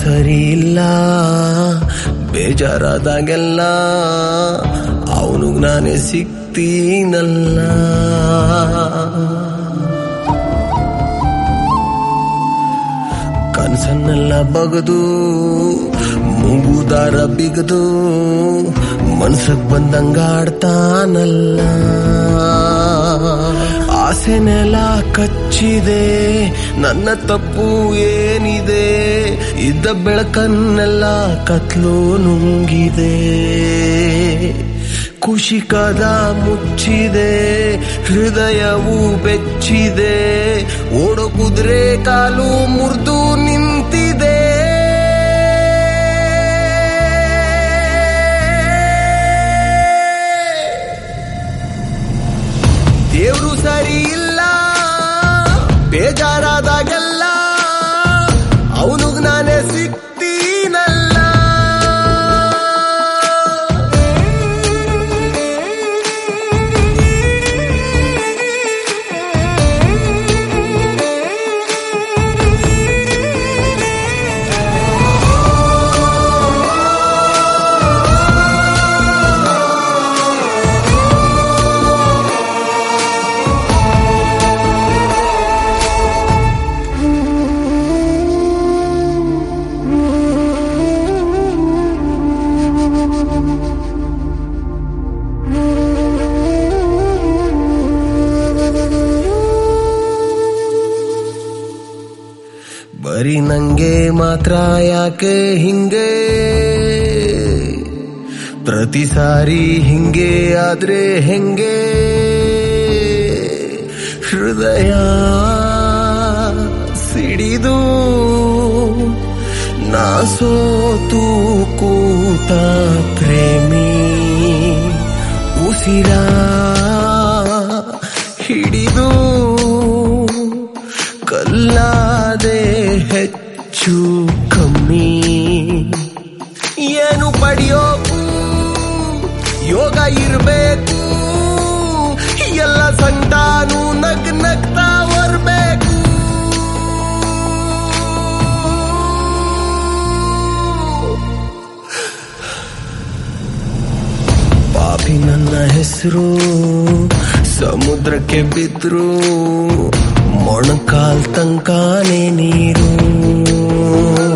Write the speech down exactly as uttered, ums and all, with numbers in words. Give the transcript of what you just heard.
ಸರಿ ಇಲ್ಲ, ಬೇಜಾರಾದಾಗೆಲ್ಲ ಅವನಿಗೆ ನಾನೇ ಸಿಗ್ತೀನಲ್ಲ. ಕನಸನ್ನೆಲ್ಲ ಬಗದು ಮೂಗುದಾರ ಬಿಗದು ಮನ್ಸಕ್ ಬಂದಂಗಾಡ್ತಾನಲ್ಲ. ಆಸೆನೆಲ್ಲ ಕಚ್ಚಿದೆ, ನನ್ನ ತಪ್ಪು ಏನಿದೆ, ಇದ್ದ ಬೆಳಕನ್ನೆಲ್ಲ ಕತ್ಲು ನುಂಗಿದೆ. ಖುಷಿ ಕದ ಮುಚ್ಚಿದೆ, ಹೃದಯವು ಬೆಚ್ಚಿದೆ, ಓಡೋ ಕುದುರೆ ಕಾಲು ಮುರಿದು ನಿಂತಿದೆ. ದೇವ್ರು ಸರಿ ಇಲ್ಲ, ಬೇಜಾರಾದಾಗೆಲ್ಲ ಅವನಿಗೆ ನಾನೇ ಸಿಗ್ತೀನಲ್ಲ. ಬರೀ ನಂಗೆ ಮಾತ್ರ ಯಾಕೆ ಹಿಂಗೆ, ಪ್ರತಿ ಸಾರಿ ಹಿಂಗೆ ಆದ್ರೆ ಹೆಂಗೆ. ಹೃದಯ ಸಿಡಿದು ನಾ ಸೋತು ಕೂತ ಪ್ರೇಮಿ, ಉಸಿರ ಹಿಡಿದು ಕಲ್ಲಾದೆ ಹೆಚ್ಚು ಕಮ್ಮಿ. ಏನು ಪಡೆಯೋಕು ಯೋಗ ಇರಬೇಕು, ಎಲ್ಲ ಸಂತಾನು ನಗ್ ನಗ್ತಾ ಬರ್ಬೇಕು. ಪಾಪಿ ನನ್ನ ಹೆಸರು ಸಮುದ್ರಕ್ಕೆ ಬಿದ್ರು, ಮೊಣಕಾಲ್ ತನಕಾನೇ ನೀರು.